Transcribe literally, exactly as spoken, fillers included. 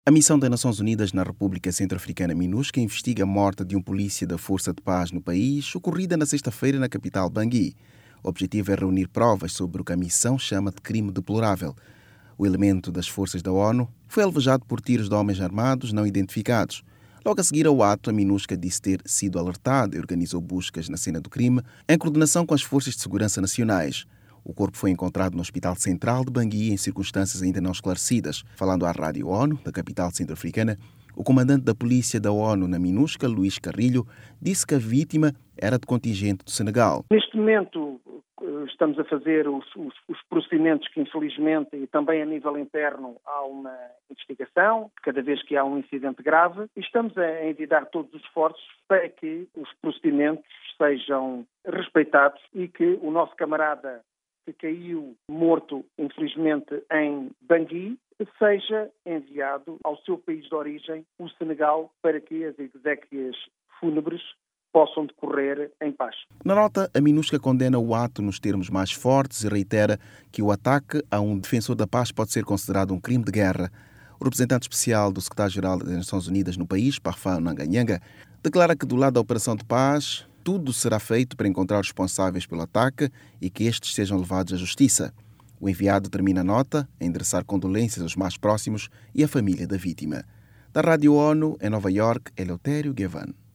A missão das Nações Unidas na República Centro-Africana, MINUSCA, investiga a morte de um polícia da Força de Paz no país, ocorrida na sexta-feira na capital Bangui. O objetivo é reunir provas sobre o que a missão chama de crime deplorável. O elemento das forças da ONU foi alvejado por tiros de homens armados não identificados. Logo a seguir ao ato, a MINUSCA disse ter sido alertada e organizou buscas na cena do crime em coordenação com as forças de segurança nacionais. O corpo foi encontrado no Hospital Central de Bangui em circunstâncias ainda não esclarecidas. Falando à Rádio ONU, da capital centro-africana, o comandante da polícia da ONU na MINUSCA, Luís Carrilho, disse que a vítima era de contingente do Senegal. Neste momento estamos a fazer os, os, os procedimentos que, infelizmente, e também a nível interno, há uma investigação, cada vez que há um incidente grave, e estamos a envidar todos os esforços para que os procedimentos sejam respeitados e que o nosso camarada que caiu morto, infelizmente, em Bangui, seja enviado ao seu país de origem, o Senegal, para que as exéquias fúnebres possam decorrer em paz. Na nota, a MINUSCA condena o ato nos termos mais fortes e reitera que o ataque a um defensor da paz pode ser considerado um crime de guerra. O representante especial do secretário-geral das Nações Unidas no país, Parfan Nanganhanga, declara que do lado da operação de paz, tudo será feito para encontrar os responsáveis pelo ataque e que estes sejam levados à justiça. O enviado termina a nota a endereçar condolências aos mais próximos e à família da vítima. Da Rádio ONU, em Nova Iorque, Eleutério Gavan.